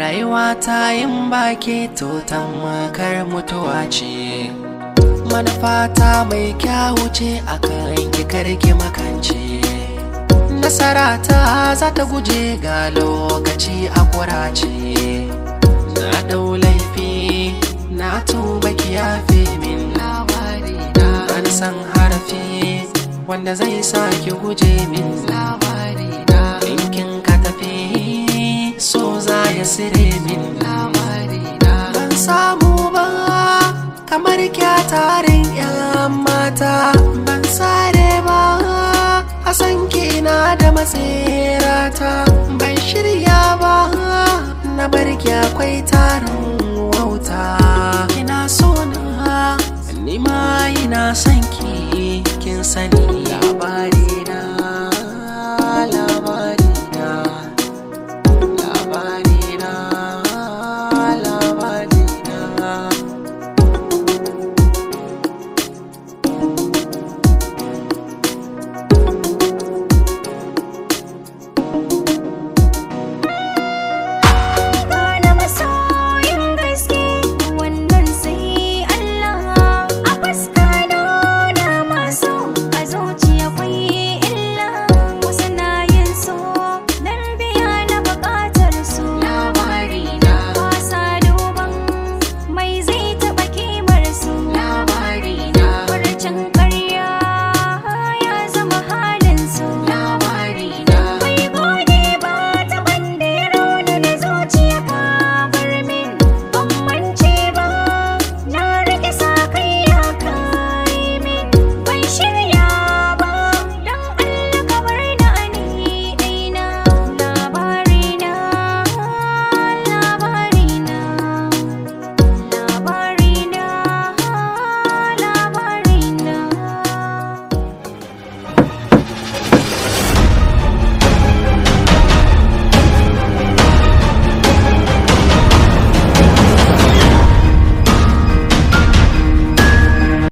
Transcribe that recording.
rayuwa ta yin baki to tamakar mutuwa ce. Manufata mai kyawu ce akan ki karki makance. Nasara ta za ta guje ga lokaci a kurace. Na dau laifi na tuba ki yafe min labari na. Ban san harafi wanda zai sa ki guje min labari na. Ɗinkin ka tafi so za ya sire min labari na. Ban samu ba kamar kyatarin 'yan mata. Ban sare ba a san kina da matsirata. Ban shirya ba na barki akwai ta